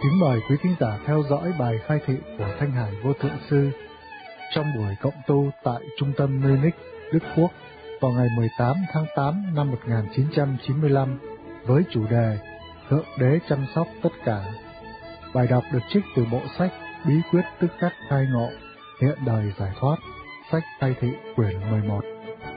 Kính mời quý thính giả theo dõi bài khai thị của Thanh Hải Vô Thượng Sư trong buổi cộng tu tại Trung tâm Munich, Đức Quốc vào ngày 18 tháng 8 năm 1995 với chủ đề Thượng Đế chăm sóc tất cả. Bài đọc được trích từ bộ sách Bí quyết tức khắc khai ngộ, hiện đời giải thoát, sách khai thị quyển 11.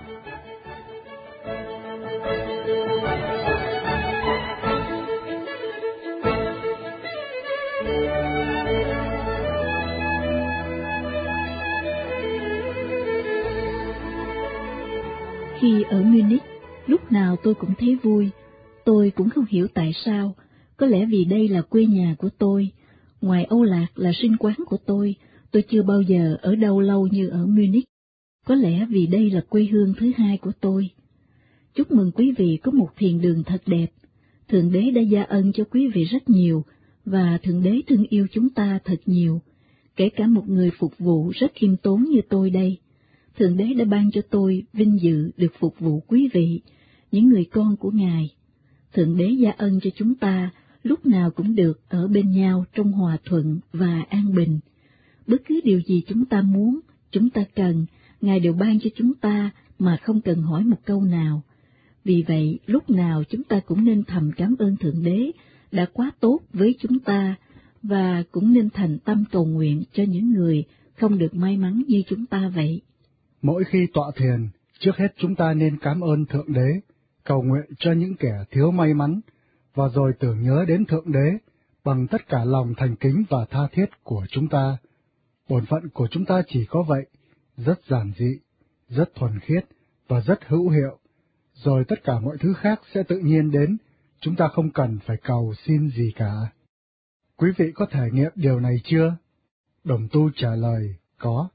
Khi ở Munich, lúc nào tôi cũng thấy vui. Tôi cũng không hiểu tại sao, có lẽ vì đây là quê nhà của tôi. Ngoài Âu Lạc là sinh quán của tôi chưa bao giờ ở đâu lâu như ở Munich. Có lẽ vì đây là quê hương thứ hai của tôi. Chúc mừng quý vị có một thiền đường thật đẹp. Thượng Đế đã gia ân cho quý vị rất nhiều, và Thượng Đế thương yêu chúng ta thật nhiều, kể cả một người phục vụ rất khiêm tốn như tôi đây. Thượng Đế đã ban cho tôi vinh dự được phục vụ quý vị, những người con của Ngài. Thượng Đế gia ân cho chúng ta lúc nào cũng được ở bên nhau trong hòa thuận và an bình. Bất cứ điều gì chúng ta muốn, chúng ta cần, Ngài đều ban cho chúng ta mà không cần hỏi một câu nào. Vì vậy, lúc nào chúng ta cũng nên thầm cảm ơn Thượng Đế đã quá tốt với chúng ta, và cũng nên thành tâm cầu nguyện cho những người không được may mắn như chúng ta vậy. Mỗi khi tọa thiền, trước hết chúng ta nên cảm ơn Thượng Đế, cầu nguyện cho những kẻ thiếu may mắn, và rồi tưởng nhớ đến Thượng Đế bằng tất cả lòng thành kính và tha thiết của chúng ta. Bổn phận của chúng ta chỉ có vậy, rất giản dị, rất thuần khiết và rất hữu hiệu, rồi tất cả mọi thứ khác sẽ tự nhiên đến, chúng ta không cần phải cầu xin gì cả. Quý vị có thể nghiệm điều này chưa? Đồng tu trả lời, có.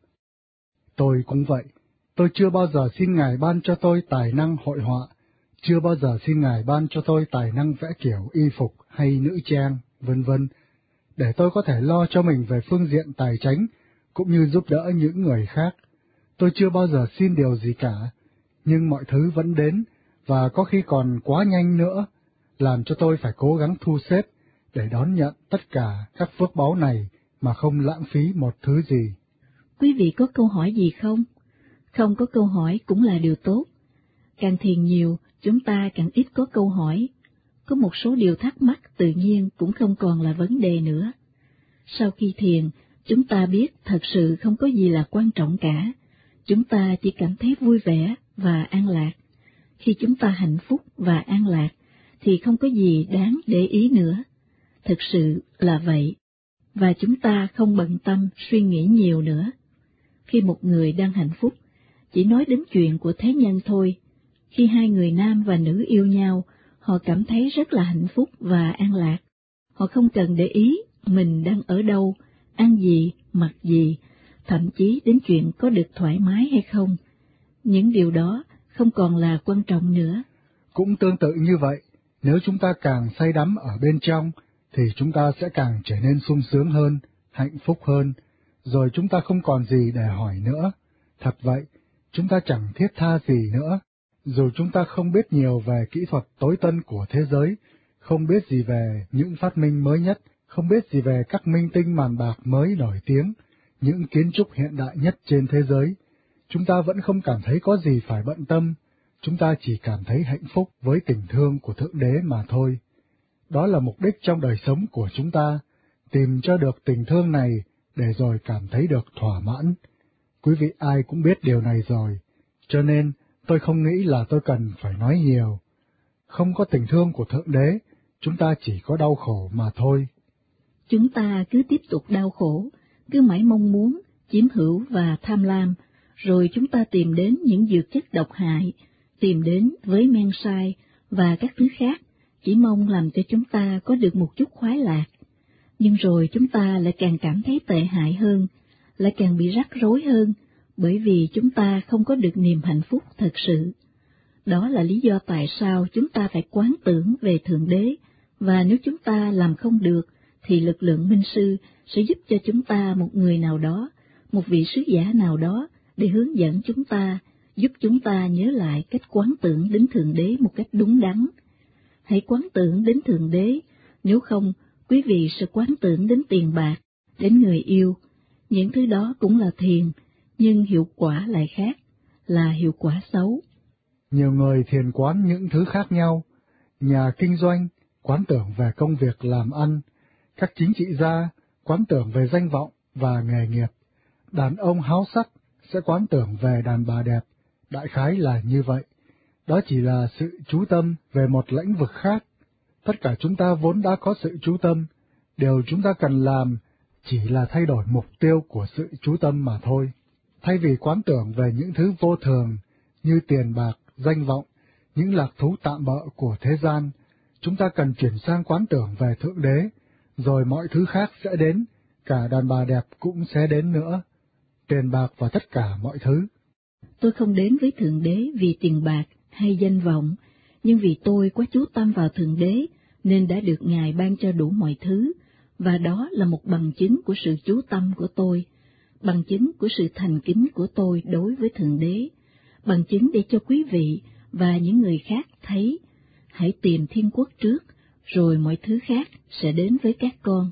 Tôi cũng vậy, tôi chưa bao giờ xin Ngài ban cho tôi tài năng hội họa, chưa bao giờ xin Ngài ban cho tôi tài năng vẽ kiểu y phục hay nữ trang, vân vân, để tôi có thể lo cho mình về phương diện tài chánh, cũng như giúp đỡ những người khác. Tôi chưa bao giờ xin điều gì cả, nhưng mọi thứ vẫn đến, và có khi còn quá nhanh nữa, làm cho tôi phải cố gắng thu xếp để đón nhận tất cả các phước báu này mà không lãng phí một thứ gì. Quý vị có câu hỏi gì không? Không có câu hỏi cũng là điều tốt. Càng thiền nhiều, chúng ta càng ít có câu hỏi. Có một số điều thắc mắc tự nhiên cũng không còn là vấn đề nữa. Sau khi thiền, chúng ta biết thật sự không có gì là quan trọng cả. Chúng ta chỉ cảm thấy vui vẻ và an lạc. Khi chúng ta hạnh phúc và an lạc, thì không có gì đáng để ý nữa. Thực sự là vậy. Và chúng ta không bận tâm suy nghĩ nhiều nữa. Khi một người đang hạnh phúc, chỉ nói đến chuyện của thế nhân thôi. Khi hai người nam và nữ yêu nhau, họ cảm thấy rất là hạnh phúc và an lạc. Họ không cần để ý mình đang ở đâu, ăn gì, mặc gì, thậm chí đến chuyện có được thoải mái hay không. Những điều đó không còn là quan trọng nữa. Cũng tương tự như vậy, nếu chúng ta càng say đắm ở bên trong, thì chúng ta sẽ càng trở nên sung sướng hơn, hạnh phúc hơn, rồi chúng ta không còn gì để hỏi nữa. Thật vậy, chúng ta chẳng thiết tha gì nữa. Dù chúng ta không biết nhiều về kỹ thuật tối tân của thế giới, không biết gì về những phát minh mới nhất, không biết gì về các minh tinh màn bạc mới nổi tiếng, những kiến trúc hiện đại nhất trên thế giới, chúng ta vẫn không cảm thấy có gì phải bận tâm, chúng ta chỉ cảm thấy hạnh phúc với tình thương của Thượng Đế mà thôi. Đó là mục đích trong đời sống của chúng ta, tìm cho được tình thương này để rồi cảm thấy được thỏa mãn. Quý vị ai cũng biết điều này rồi, cho nên tôi không nghĩ là tôi cần phải nói nhiều. Không có tình thương của Thượng Đế, chúng ta chỉ có đau khổ mà thôi. Chúng ta cứ tiếp tục đau khổ, cứ mãi mong muốn, chiếm hữu và tham lam, rồi chúng ta tìm đến những dược chất độc hại, tìm đến với men sai và các thứ khác, chỉ mong làm cho chúng ta có được một chút khoái lạc. Nhưng rồi chúng ta lại càng cảm thấy tệ hại hơn, lại càng bị rắc rối hơn, bởi vì chúng ta không có được niềm hạnh phúc thật sự. Đó là lý do tại sao chúng ta phải quán tưởng về Thượng Đế, và nếu chúng ta làm không được, thì lực lượng minh sư sẽ giúp cho chúng ta một người nào đó, một vị sứ giả nào đó, để hướng dẫn chúng ta, giúp chúng ta nhớ lại cách quán tưởng đến Thượng Đế một cách đúng đắn. Hãy quán tưởng đến Thượng Đế, nếu không, quý vị sẽ quán tưởng đến tiền bạc, đến người yêu. Những thứ đó cũng là thiền, nhưng hiệu quả lại khác, là hiệu quả xấu. Nhiều người thiền quán những thứ khác nhau. Nhà kinh doanh quán tưởng về công việc làm ăn, các chính trị gia quán tưởng về danh vọng và nghề nghiệp, đàn ông háo sắc sẽ quán tưởng về đàn bà đẹp, đại khái là như vậy. Đó chỉ là sự chú tâm về một lĩnh vực khác. Tất cả chúng ta vốn đã có sự chú tâm, điều chúng ta cần làm chỉ là thay đổi mục tiêu của sự chú tâm mà thôi. Thay vì quán tưởng về những thứ vô thường như tiền bạc, danh vọng, những lạc thú tạm bợ của thế gian, chúng ta cần chuyển sang quán tưởng về Thượng Đế, rồi mọi thứ khác sẽ đến, cả đàn bà đẹp cũng sẽ đến nữa, tiền bạc và tất cả mọi thứ. Tôi không đến với Thượng Đế vì tiền bạc hay danh vọng, nhưng vì tôi quá chú tâm vào Thượng Đế nên đã được Ngài ban cho đủ mọi thứ, và đó là một bằng chứng của sự chú tâm của tôi, bằng chứng của sự thành kính của tôi đối với Thượng Đế, bằng chứng để cho quý vị và những người khác thấy. Hãy tìm thiên quốc trước, rồi mọi thứ khác sẽ đến với các con.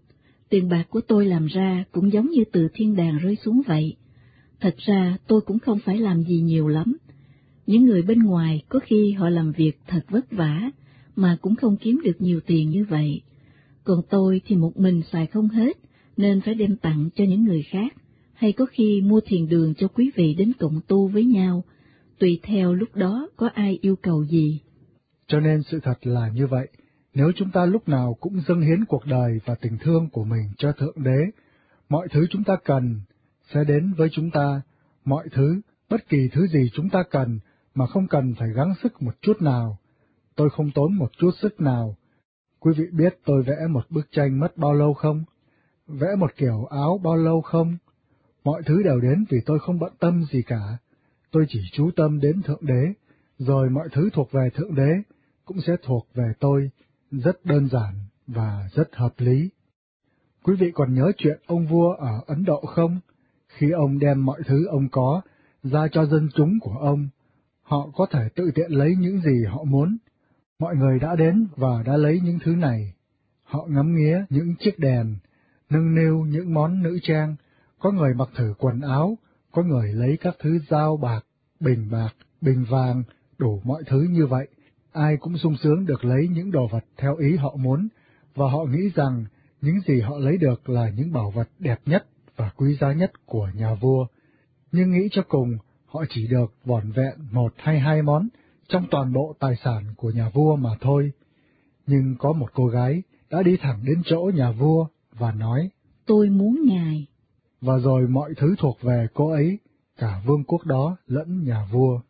Tiền bạc của tôi làm ra cũng giống như từ thiên đàng rơi xuống vậy. Thật ra tôi cũng không phải làm gì nhiều lắm. Những người bên ngoài có khi họ làm việc thật vất vả, mà cũng không kiếm được nhiều tiền như vậy. Còn tôi thì một mình xài không hết, nên phải đem tặng cho những người khác, hay có khi mua thiền đường cho quý vị đến cộng tu với nhau, tùy theo lúc đó có ai yêu cầu gì. Cho nên sự thật là như vậy, nếu chúng ta lúc nào cũng dâng hiến cuộc đời và tình thương của mình cho Thượng Đế, mọi thứ chúng ta cần sẽ đến với chúng ta, mọi thứ, bất kỳ thứ gì chúng ta cần mà không cần phải gắng sức một chút nào. Tôi không tốn một chút sức nào. Quý vị biết tôi vẽ một bức tranh mất bao lâu không? Vẽ một kiểu áo bao lâu không? Mọi thứ đều đến vì tôi không bận tâm gì cả. Tôi chỉ chú tâm đến Thượng Đế, rồi mọi thứ thuộc về Thượng Đế cũng sẽ thuộc về tôi, rất đơn giản và rất hợp lý. Quý vị còn nhớ chuyện ông vua ở Ấn Độ không? Khi ông đem mọi thứ ông có ra cho dân chúng của ông, họ có thể tự tiện lấy những gì họ muốn. Mọi người đã đến và đã lấy những thứ này. Họ ngắm nghía những chiếc đèn, nâng niu những món nữ trang, có người mặc thử quần áo, có người lấy các thứ dao bạc, bình vàng, đủ mọi thứ như vậy. Ai cũng sung sướng được lấy những đồ vật theo ý họ muốn, và họ nghĩ rằng những gì họ lấy được là những bảo vật đẹp nhất và quý giá nhất của nhà vua. Nhưng nghĩ cho cùng, họ chỉ được vỏn vẹn một hay hai món trong toàn bộ tài sản của nhà vua mà thôi. Nhưng có một cô gái đã đi thẳng đến chỗ nhà vua và nói, tôi muốn Ngài. Và rồi mọi thứ thuộc về cô ấy, cả vương quốc đó lẫn nhà vua.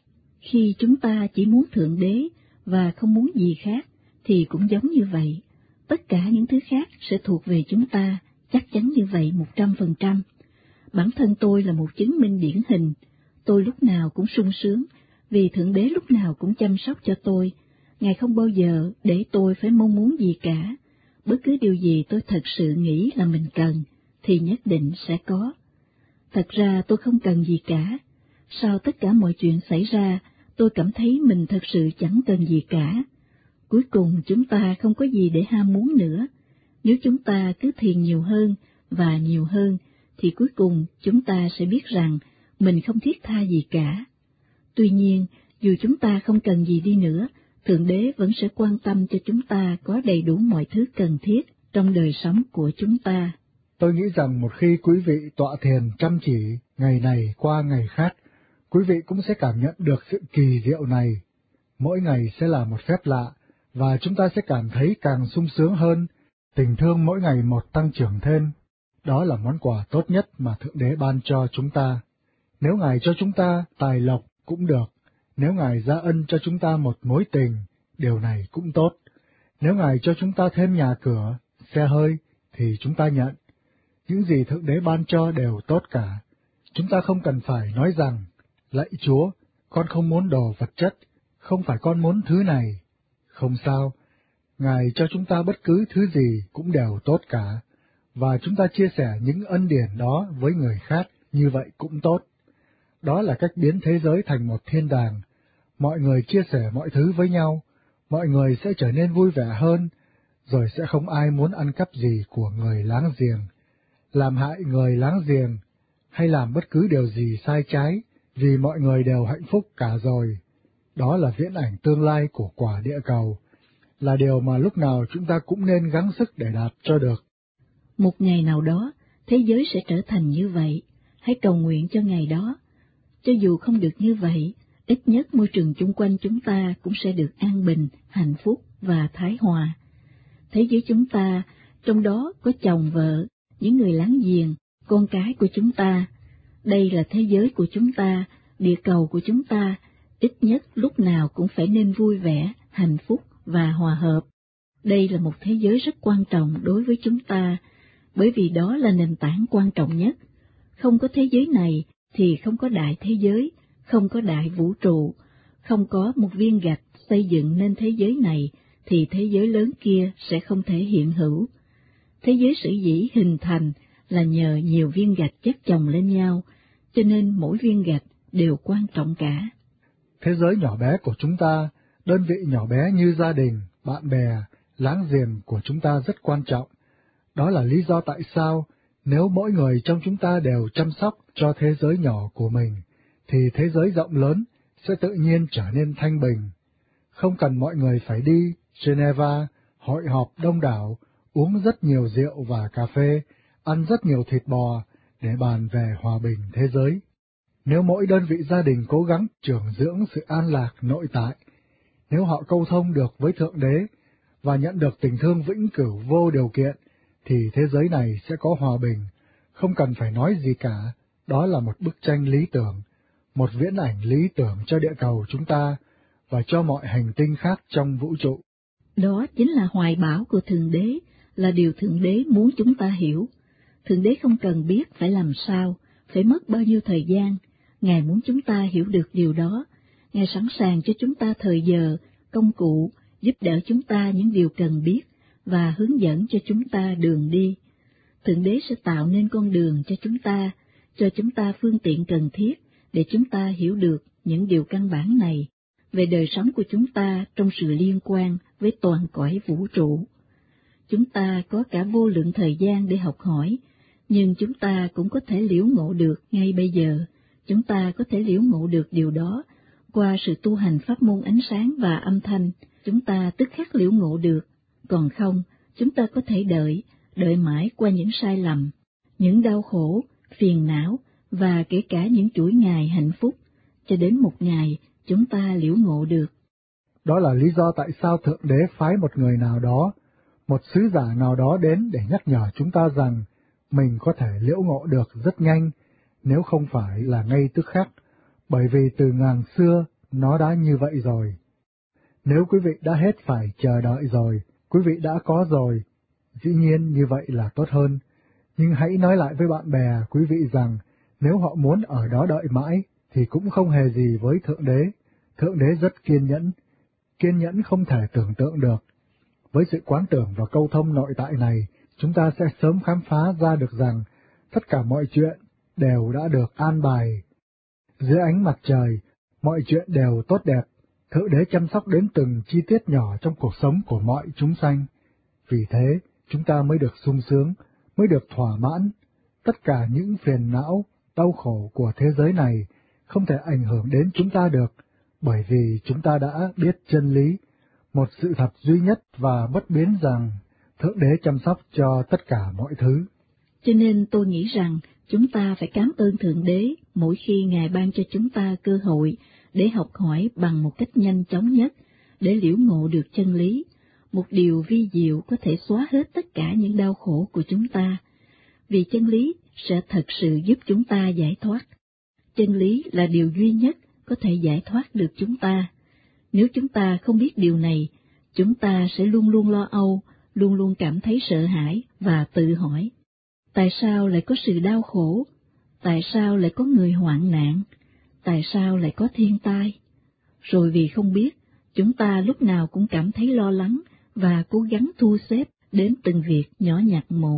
Khi chúng ta chỉ muốn Thượng Đế và không muốn gì khác, thì cũng giống như vậy. Tất cả những thứ khác sẽ thuộc về chúng ta, chắc chắn như vậy 100%. Bản thân tôi là một chứng minh điển hình. Tôi lúc nào cũng sung sướng, vì Thượng Đế lúc nào cũng chăm sóc cho tôi. Ngài không bao giờ để tôi phải mong muốn gì cả. Bất cứ điều gì tôi thật sự nghĩ là mình cần, thì nhất định sẽ có. Thật ra tôi không cần gì cả. Sau tất cả mọi chuyện xảy ra, tôi cảm thấy mình thật sự chẳng cần gì cả. Cuối cùng chúng ta không có gì để ham muốn nữa. Nếu chúng ta cứ thiền nhiều hơn và nhiều hơn, thì cuối cùng chúng ta sẽ biết rằng mình không thiết tha gì cả. Tuy nhiên, dù chúng ta không cần gì đi nữa, Thượng Đế vẫn sẽ quan tâm cho chúng ta có đầy đủ mọi thứ cần thiết trong đời sống của chúng ta. Tôi nghĩ rằng một khi quý vị tọa thiền chăm chỉ ngày này qua ngày khác, quý vị cũng sẽ cảm nhận được sự kỳ diệu này. Mỗi ngày sẽ là một phép lạ, và chúng ta sẽ cảm thấy càng sung sướng hơn, tình thương mỗi ngày một tăng trưởng thêm. Đó là món quà tốt nhất mà Thượng Đế ban cho chúng ta. Nếu Ngài cho chúng ta tài lộc cũng được, nếu Ngài gia ân cho chúng ta một mối tình, điều này cũng tốt. Nếu Ngài cho chúng ta thêm nhà cửa, xe hơi, thì chúng ta nhận. Những gì Thượng Đế ban cho đều tốt cả. Chúng ta không cần phải nói rằng, lạy Chúa, con không muốn đồ vật chất, không phải con muốn thứ này. Không sao, Ngài cho chúng ta bất cứ thứ gì cũng đều tốt cả, và chúng ta chia sẻ những ân điển đó với người khác như vậy cũng tốt. Đó là cách biến thế giới thành một thiên đàng. Mọi người chia sẻ mọi thứ với nhau, mọi người sẽ trở nên vui vẻ hơn, rồi sẽ không ai muốn ăn cắp gì của người láng giềng, làm hại người láng giềng, hay làm bất cứ điều gì sai trái, vì mọi người đều hạnh phúc cả rồi. Đó là viễn ảnh tương lai của quả địa cầu, là điều mà lúc nào chúng ta cũng nên gắng sức để đạt cho được. Một ngày nào đó, thế giới sẽ trở thành như vậy, hãy cầu nguyện cho ngày đó. Cho dù không được như vậy, ít nhất môi trường chung quanh chúng ta cũng sẽ được an bình, hạnh phúc và thái hòa. Thế giới chúng ta, trong đó có chồng vợ, những người láng giềng, con cái của chúng ta. Đây là thế giới của chúng ta, địa cầu của chúng ta, ít nhất lúc nào cũng phải nên vui vẻ, hạnh phúc và hòa hợp. Đây là một thế giới rất quan trọng đối với chúng ta, bởi vì đó là nền tảng quan trọng nhất. Không có thế giới này thì không có đại thế giới, không có đại vũ trụ, không có một viên gạch xây dựng nên thế giới này thì thế giới lớn kia sẽ không thể hiện hữu. Thế giới sở dĩ hình thành là nhờ nhiều viên gạch chất chồng lên nhau, cho nên mỗi viên gạch đều quan trọng cả. Thế giới nhỏ bé của chúng ta, đơn vị nhỏ bé như gia đình, bạn bè, láng giềng của chúng ta rất quan trọng. Đó là lý do tại sao, nếu mỗi người trong chúng ta đều chăm sóc cho thế giới nhỏ của mình, thì thế giới rộng lớn sẽ tự nhiên trở nên thanh bình. Không cần mọi người phải đi Geneva, hội họp đông đảo, uống rất nhiều rượu và cà phê, ăn rất nhiều thịt bò để bàn về hòa bình thế giới. Nếu mỗi đơn vị gia đình cố gắng trưởng dưỡng sự an lạc nội tại, nếu họ câu thông được với Thượng Đế và nhận được tình thương vĩnh cửu vô điều kiện, thì thế giới này sẽ có hòa bình, không cần phải nói gì cả. Đó là một bức tranh lý tưởng, một viễn ảnh lý tưởng cho địa cầu chúng ta và cho mọi hành tinh khác trong vũ trụ. Đó chính là hoài bão của Thượng Đế, là điều Thượng Đế muốn chúng ta hiểu. Thượng Đế không cần biết phải làm sao, phải mất bao nhiêu thời gian. Ngài muốn chúng ta hiểu được điều đó. Ngài sẵn sàng cho chúng ta thời giờ, công cụ, giúp đỡ chúng ta những điều cần biết và hướng dẫn cho chúng ta đường đi. Thượng Đế sẽ tạo nên con đường cho chúng ta phương tiện cần thiết để chúng ta hiểu được những điều căn bản này về đời sống của chúng ta trong sự liên quan với toàn cõi vũ trụ. Chúng ta có cả vô lượng thời gian để học hỏi, nhưng chúng ta cũng có thể liễu ngộ được ngay bây giờ. Chúng ta có thể liễu ngộ được điều đó qua sự tu hành pháp môn ánh sáng và âm thanh. Chúng ta tức khắc liễu ngộ được, còn không, chúng ta có thể đợi mãi qua những sai lầm, những đau khổ, phiền não và kể cả những chuỗi ngày hạnh phúc, cho đến một ngày chúng ta liễu ngộ được. Đó là lý do tại sao Thượng Đế phái một người nào đó, một sứ giả nào đó đến để nhắc nhở chúng ta rằng mình có thể liễu ngộ được rất nhanh, nếu không phải là ngay tức khắc, bởi vì từ ngàn xưa nó đã như vậy rồi. Nếu quý vị đã hết phải chờ đợi rồi, quý vị đã có rồi, dĩ nhiên như vậy là tốt hơn, nhưng hãy nói lại với bạn bè quý vị rằng nếu họ muốn ở đó đợi mãi thì cũng không hề gì với Thượng Đế. Thượng Đế rất kiên nhẫn không thể tưởng tượng được. Với sự quán tưởng và câu thông nội tại này, chúng ta sẽ sớm khám phá ra được rằng tất cả mọi chuyện đều đã được an bài. Dưới ánh mặt trời, mọi chuyện đều tốt đẹp. Thượng Đế chăm sóc đến từng chi tiết nhỏ trong cuộc sống của mọi chúng sanh. Vì thế, chúng ta mới được sung sướng, mới được thỏa mãn. Tất cả những phiền não, đau khổ của thế giới này không thể ảnh hưởng đến chúng ta được, bởi vì chúng ta đã biết chân lý, một sự thật duy nhất và bất biến rằng Thượng Đế chăm sóc cho tất cả mọi thứ. Cho nên tôi nghĩ rằng chúng ta phải cảm ơn Thượng Đế mỗi khi Ngài ban cho chúng ta cơ hội để học hỏi bằng một cách nhanh chóng nhất, để liễu ngộ được chân lý, một điều vi diệu có thể xóa hết tất cả những đau khổ của chúng ta, vì chân lý sẽ thật sự giúp chúng ta giải thoát. Chân lý là điều duy nhất có thể giải thoát được chúng ta. Nếu chúng ta không biết điều này, chúng ta sẽ luôn luôn lo âu, luôn luôn cảm thấy sợ hãi và tự hỏi, tại sao lại có sự đau khổ? Tại sao lại có người hoạn nạn? Tại sao lại có thiên tai? Rồi vì không biết, chúng ta lúc nào cũng cảm thấy lo lắng và cố gắng thu xếp đến từng việc nhỏ nhặt một.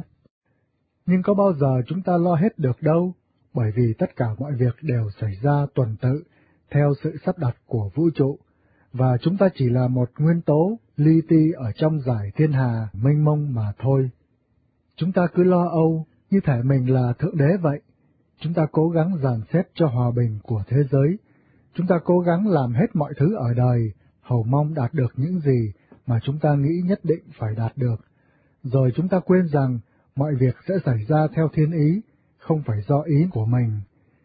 Nhưng có bao giờ chúng ta lo hết được đâu, bởi vì tất cả mọi việc đều xảy ra tuần tự, theo sự sắp đặt của vũ trụ, và chúng ta chỉ là một nguyên tố li ti ở trong dải thiên hà mênh mông mà thôi. Chúng ta cứ lo âu như thể mình là Thượng Đế vậy. Chúng ta cố gắng dàn xếp cho hòa bình của thế giới. Chúng ta cố gắng làm hết mọi thứ ở đời, hầu mong đạt được những gì mà chúng ta nghĩ nhất định phải đạt được. Rồi chúng ta quên rằng mọi việc sẽ xảy ra theo thiên ý, không phải do ý của mình.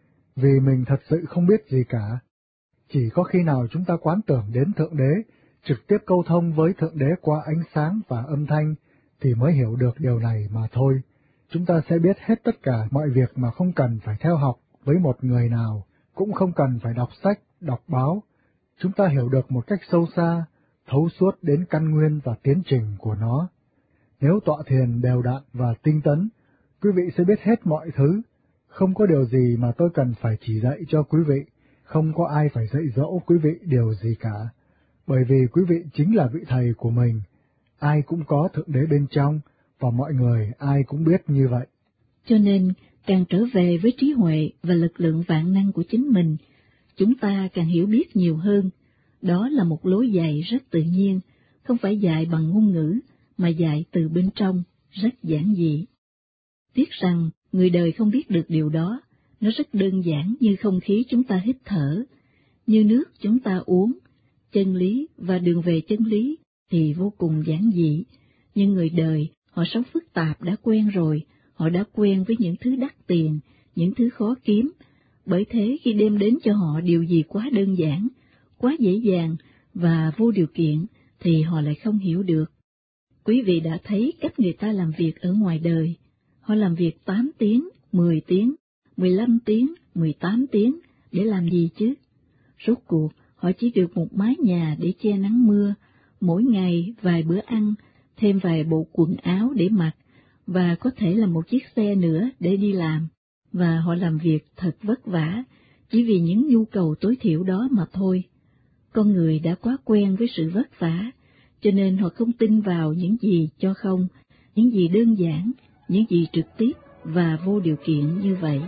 Vì mình thật sự không biết gì cả. Chỉ có khi nào chúng ta quán tưởng đến Thượng Đế, trực tiếp câu thông với Thượng Đế qua ánh sáng và âm thanh, thì mới hiểu được điều này mà thôi. Chúng ta sẽ biết hết tất cả mọi việc mà không cần phải theo học với một người nào, cũng không cần phải đọc sách, đọc báo. Chúng ta hiểu được một cách sâu xa, thấu suốt đến căn nguyên và tiến trình của nó. Nếu tọa thiền đều đặn và tinh tấn, quý vị sẽ biết hết mọi thứ. Không có điều gì mà tôi cần phải chỉ dạy cho quý vị, không có ai phải dạy dỗ quý vị điều gì cả. Bởi vì quý vị chính là vị thầy của mình, ai cũng có Thượng Đế bên trong, và mọi người ai cũng biết như vậy. Cho nên, càng trở về với trí huệ và lực lượng vạn năng của chính mình, chúng ta càng hiểu biết nhiều hơn. Đó là một lối dạy rất tự nhiên, không phải dạy bằng ngôn ngữ, mà dạy từ bên trong, rất giản dị. Tiếc rằng, người đời không biết được điều đó, nó rất đơn giản như không khí chúng ta hít thở, như nước chúng ta uống. Chân lý và đường về chân lý thì vô cùng giản dị, nhưng người đời, họ sống phức tạp đã quen rồi, họ đã quen với những thứ đắt tiền, những thứ khó kiếm, bởi thế khi đem đến cho họ điều gì quá đơn giản, quá dễ dàng và vô điều kiện thì họ lại không hiểu được. Quý vị đã thấy cách người ta làm việc ở ngoài đời, họ làm việc 8 tiếng, 10 tiếng, 15 tiếng, 18 tiếng, để làm gì chứ? Rốt cuộc, họ chỉ được một mái nhà để che nắng mưa, mỗi ngày vài bữa ăn, thêm vài bộ quần áo để mặc, và có thể là một chiếc xe nữa để đi làm, và họ làm việc thật vất vả, chỉ vì những nhu cầu tối thiểu đó mà thôi. Con người đã quá quen với sự vất vả, cho nên họ không tin vào những gì cho không, những gì đơn giản, những gì trực tiếp và vô điều kiện như vậy.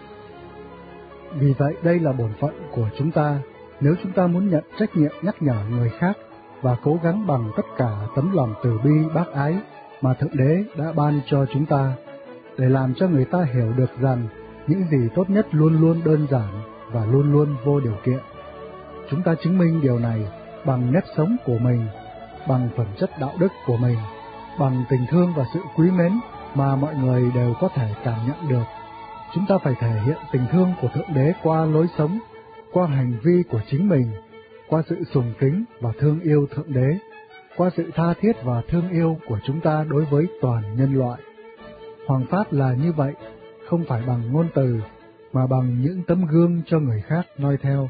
Vì vậy đây là bổn phận của chúng ta, nếu chúng ta muốn nhận trách nhiệm nhắc nhở người khác và cố gắng bằng tất cả tấm lòng từ bi bác ái mà Thượng Đế đã ban cho chúng ta, để làm cho người ta hiểu được rằng những gì tốt nhất luôn luôn đơn giản và luôn luôn vô điều kiện. Chúng ta chứng minh điều này bằng nếp sống của mình, bằng phẩm chất đạo đức của mình, bằng tình thương và sự quý mến mà mọi người đều có thể cảm nhận được. Chúng ta phải thể hiện tình thương của Thượng Đế qua lối sống, qua hành vi của chính mình, qua sự sùng kính và thương yêu Thượng Đế, qua sự tha thiết và thương yêu của chúng ta đối với toàn nhân loại. Hoàng pháp là như vậy, không phải bằng ngôn từ, mà bằng những tấm gương cho người khác noi theo.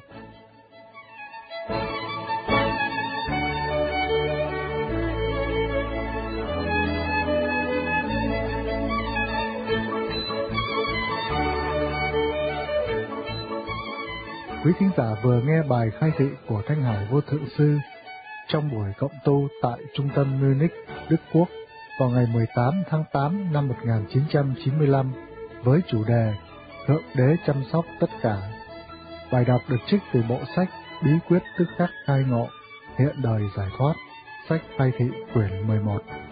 Quý thính giả vừa nghe bài khai thị của Thanh Hải Vô Thượng Sư trong buổi cộng tu tại Trung tâm Munich, Đức Quốc vào ngày 18 tháng 8 năm 1995 với chủ đề Thượng Đế chăm sóc tất cả. Bài đọc được trích từ bộ sách Bí quyết tức khắc khai ngộ, hiện đời giải thoát, sách khai thị quyển 11.